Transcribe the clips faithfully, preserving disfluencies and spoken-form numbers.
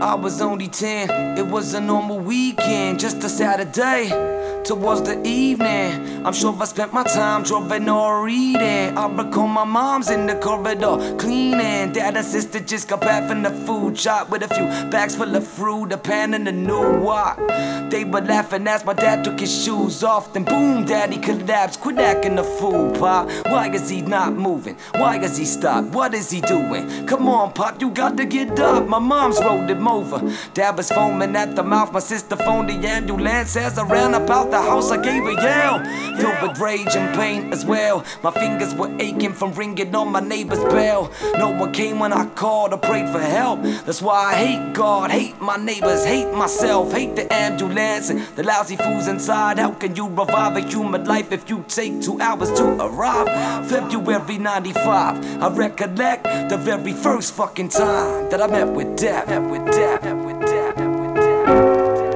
I was only ten, it was a normal weekend, just a Saturday towards the evening. I'm sure I spent my time drawing or reading. I recall my mom's in the corridor cleaning. Dad and sister just got back from the food shop with a few bags full of fruit, a pan and a new wok. They were laughing as my dad took his shoes off. Then boom, daddy collapsed, quit acting the fool, pop. Why is he not moving? Why is he stopped? What is he doing? Come on, pop, you got to get up. My mom's rolled him over. Dad was foaming at the mouth. My sister phoned the ambulance. As I ran about the house, I gave a yell, filled with rage and pain as well. My fingers were aching from ringing on my neighbor's bell. No one came when I called or prayed for help. That's why I hate God, hate my neighbors, hate myself, hate the ambulance and the lousy fools inside. How can you revive a human life if you take two hours to arrive? February ninety-five, I recollect the very first fucking time that I met with death, met with death, met with death, met with death.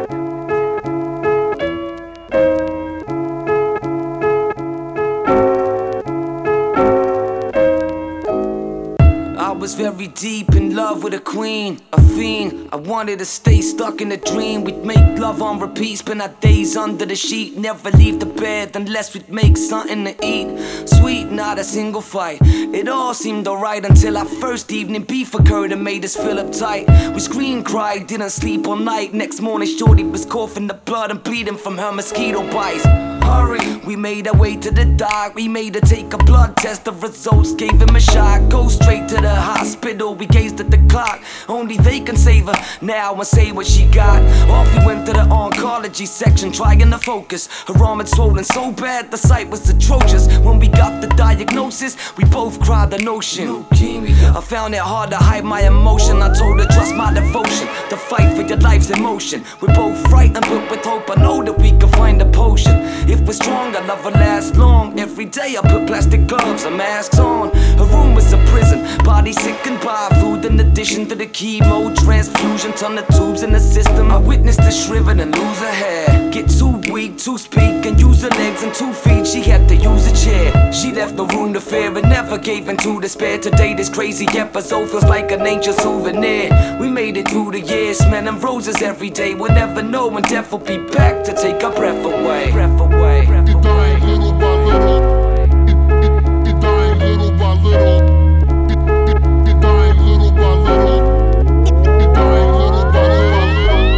I was very deep in love with a queen, a fiend. I wanted to stay stuck in a dream. We'd make love on repeat, spend our days under the sheet. Never leave the bed unless we'd make something to eat. Sweet, not a single fight. It all seemed alright until our first evening beef occurred and made us feel uptight. We screamed, cried, didn't sleep all night. Next morning shorty was coughing the blood and bleeding from her mosquito bites. Hurry, we made our way to the doc. We made her take a blood test. The results gave him a shot. Go straight to the hospital. We gazed at the clock. Only they can save her now and say what she got. Off we went to the oncology section, trying to focus. Her arm had swollen so bad the sight was atrocious. When we got the diagnosis, we both cried the notion. I found it hard to hide my emotion. I told her trust my devotion. The fight for your life's emotion. We're both frightened but with hope I know that we can find a potion. If we're strong, our love will last long. Every day I put plastic gloves and masks on. Her room was a prison, body sickened by food in addition to the chemo transfusion. Ton of tubes in the system. I witnessed her shrivel and lose her hair, get too weak to speak and use her legs and two feet. She had to use a chair. She left no room to fear and never gave in to despair. Today this crazy episode feels like a nature souvenir. We made it through the years, smelling roses every day. We'll never know when death will be back to take our breath away. Breath away. You're dying little by little. You're dying little by little. You're dying little by little. You're dying little by little.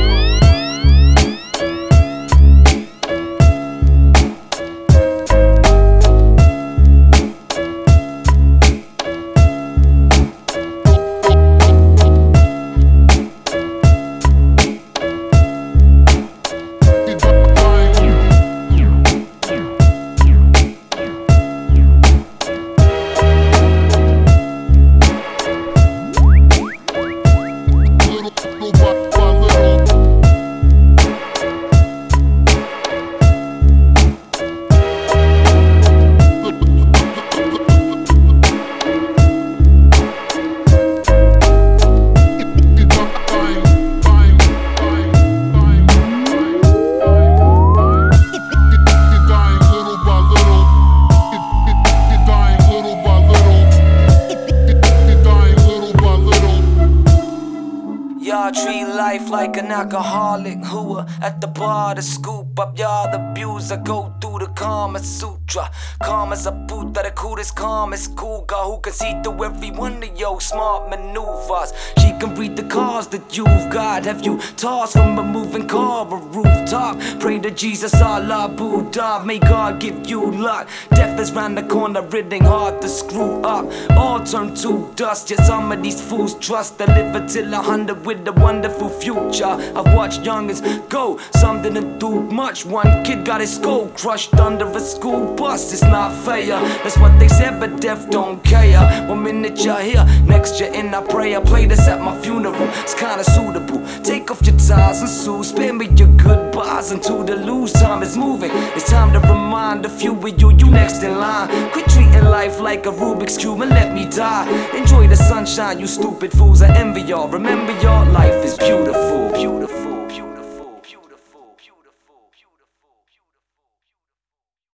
Y'all treat life like an alcoholic who are at the bar to scoop up y'all the abuser. Go through the Kama Sutra. Karma's a Buddha, the coolest, calmest cougar who can see through every one of your smart maneuvers. She can read the cars that you've got. Have you tossed from a moving car or rooftop? Pray to Jesus, Allah, Buddha. May God give you luck. Death is round the corner, it ain't hard to screw up. All turn to dust, yet some of these fools trust. They live until a hundred with a wonderful future. I've watched youngins go, some didn't do much. One kid got his skull crushed under a school bus. It's not fair, that's what they said, but death don't care. One minute you're here, next you're in. I pray I play this at my funeral, it's kinda suitable. Take off your ties and shoes, spare me your goodbyes until the lose time is moving. It's time to remind a few of you, you next in line. Quit treating life like a Rubik's Cube and let me die. Enjoy the sunshine, you stupid fools, I envy y'all. Remember your life is beautiful, beautiful.